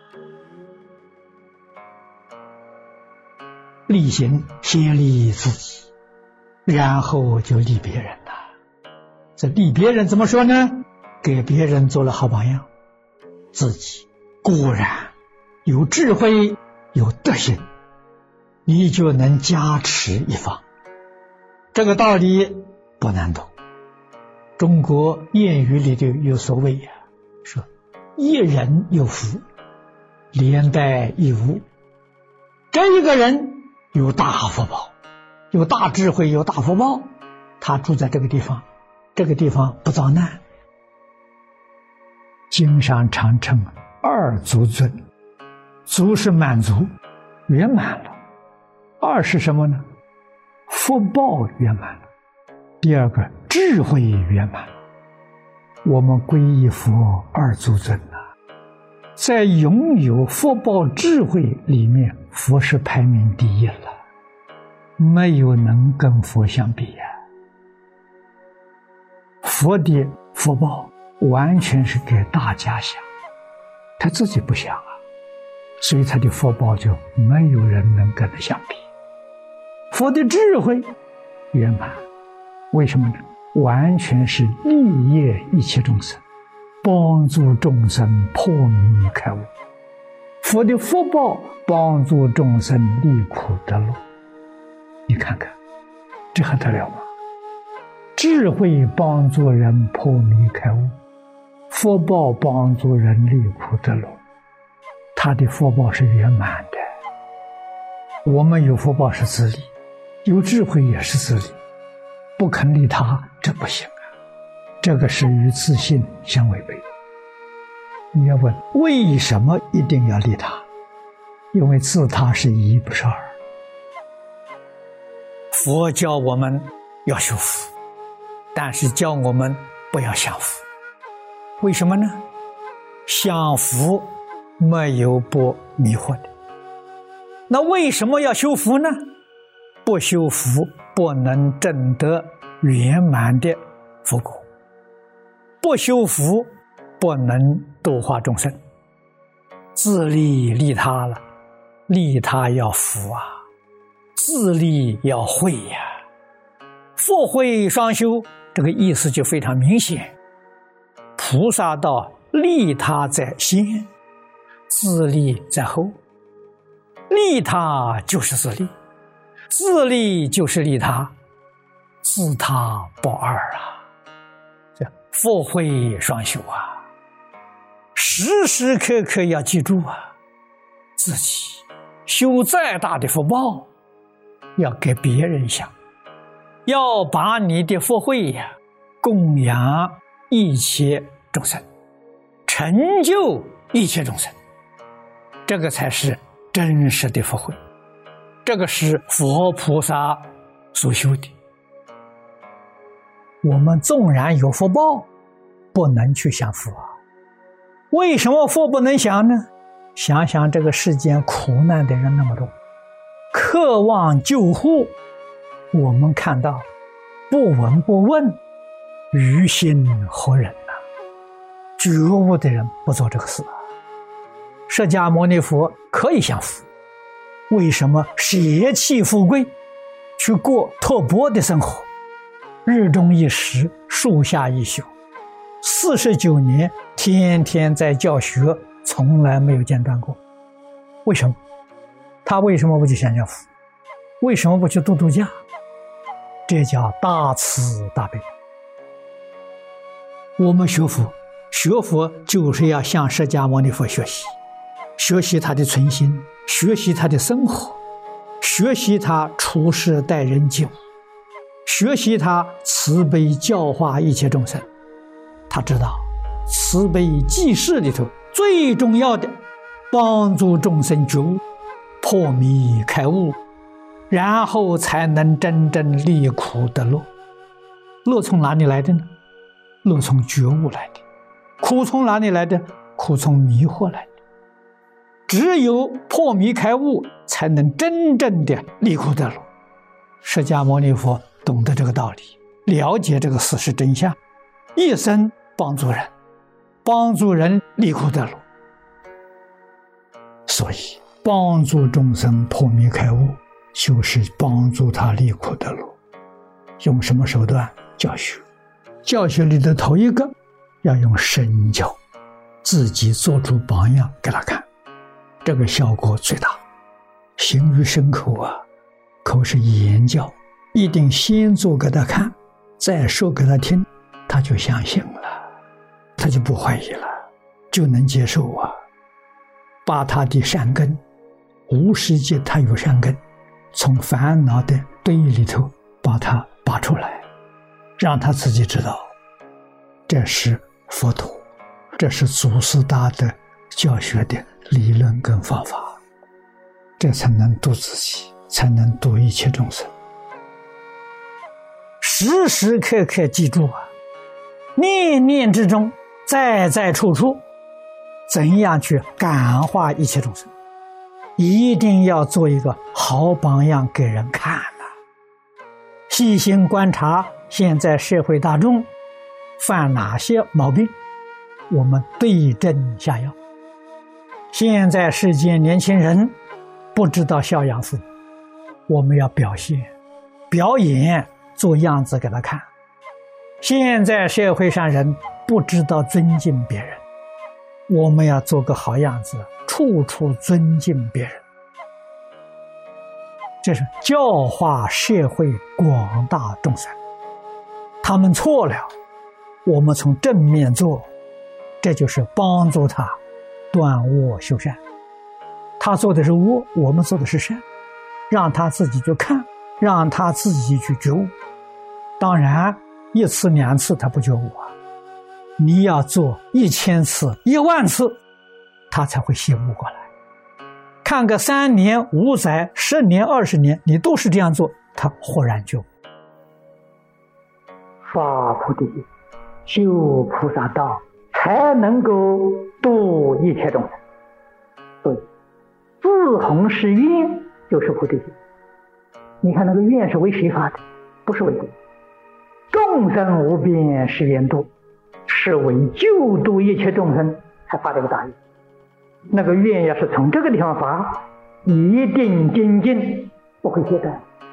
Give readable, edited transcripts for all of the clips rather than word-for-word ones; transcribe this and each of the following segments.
力行先利自己，然后就利别人了。这利别人怎么说呢？给别人做了好榜样，自己果然有智慧有德行，你就能加持一方。这个道理不难懂。中国谚语里头有所谓呀，说一人有福，连带一物。这一个人有大福报，有大智慧，有大福报，他住在这个地方，这个地方不遭难。经上常称二足尊，足是满足圆满了，二是什么呢？福报圆满了，第二个智慧圆满。我们皈依佛二足尊在拥有福报智慧里面，佛是排名第一了，没有能跟佛相比呀。佛的福报完全是给大家想，他自己不想啊，所以他的福报就没有人能跟他相比。佛的智慧圆满，为什么呢？完全是利益一切众生，帮助众生破迷开悟。佛的福报帮助众生离苦得乐，你看看这还得了吗？智慧帮助人破迷开悟，福报帮助人离苦得乐，他的福报是圆满的。我们有福报是自利，有智慧也是自利，不肯利他，这不行啊，这个是与自信相违背。你要问为什么一定要利他？因为自他是一，不是二。佛教我们要修福，但是教我们不要享福。为什么呢？享福没有不迷惑的。那为什么要修福呢？不修福不能证得圆满的福果，不修福不能度化众生。自利利他了，利他要福啊，自利要慧呀。福慧双修，这个意思就非常明显。菩萨道利他在先，自利在后。利他就是自利，自利就是利他，自他不二啊。这福慧双修啊，时时刻刻要记住啊，自己修再大的福报，要给别人想，要把你的福慧呀供养一切众生，成就一切众生，这个才是真实的福慧，这个是佛菩萨所修的。我们纵然有福报，不能去享福啊。为什么福不能享呢？想想这个世间苦难的人那么多，渴望救护，我们看到不闻不问，于心何忍啊？觉悟的人不做这个事啊。释迦牟尼佛可以享福，为什么舍弃富贵，去过托钵的生活，日中一时，树下一宿，49年天天在教学，从来没有间断过。为什么？他为什么不去享福？为什么不去度度假？这叫大慈大悲。我们学佛，学佛就是要向释迦牟尼佛学习，学习他的存心，学习他的生活，学习他处事待人接物，学习他慈悲教化一切众生。他知道慈悲济世里头最重要的，帮助众生觉悟，破迷开悟，然后才能真正离苦得乐。乐从哪里来的呢？乐从觉悟来的。苦从哪里来的？苦从迷惑来的。只有破迷开悟，才能真正的离苦得乐。释迦牟尼佛懂得这个道理，了解这个事实真相，一生帮助人，帮助人离苦得乐。 所以帮助众生破迷开悟，就是帮助他离苦得乐。用什么手段？教学。教学里的头一个要用身教，自己做出榜样给他看，这个效果最大。行于身口啊，口是言教，一定先做给他看，再说给他听，他就相信了，他就不怀疑了，就能接受啊。把他的善根，无始界他有善根，从烦恼的堆里头把它拔出来，让他自己知道，这是佛陀，这是祖师大德教学的理论跟方法，这才能度自己，才能度一切众生。时时刻刻记住啊，念念之中，在在处处，怎样去感化一切众生，一定要做一个好榜样给人看啊。细心观察现在社会大众犯哪些毛病，我们对症下药。现在世间年轻人不知道孝养父母，我们要表现表演，做样子给他看。现在社会上人不知道尊敬别人，我们要做个好样子，处处尊敬别人。这是教化社会广大众生，他们错了，我们从正面做，这就是帮助他断恶修善。他做的是恶，我们做的是善，让他自己去看，让他自己去觉悟。当然一次两次他不觉悟啊，你要做1000次10000次，他才会醒悟过来。看个3年5载10年20年，你都是这样做，他豁然觉悟。发菩提心，修菩萨道，才能够度一切众生。所以自弘誓愿就是菩提心。你看那个愿是为谁发的？不是为自己。众生无边誓愿度，是为救度一切众生才发这个大愿。那个愿要是从这个地方发，一定精进，不会懈怠。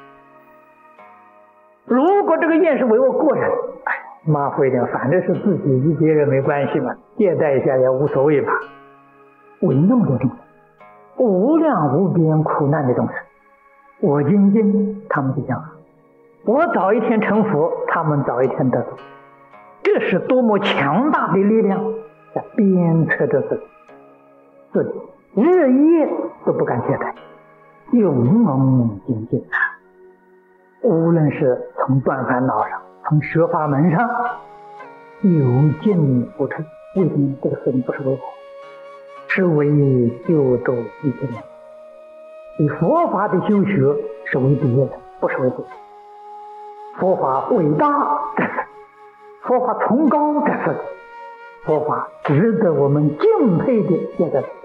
如果这个愿是为我个人，马虎一点，反正是自己与别人没关系嘛，懈怠一下也无所谓吧。为那么多众生，无量无边苦难的众生，我精进，他们就讲，我早一天成佛，他们早一天得度。这是多么强大的力量，在鞭策着自己，自己日夜都不敢懈怠，勇猛精进。无论是从断烦恼上，从学法门上，有进无退。为什么这个事情不是为我，是为救度一切人？以佛法的修学是为别人，不是为自己。佛法伟大在此，佛法崇高在此，佛法值得我们敬佩的也在此。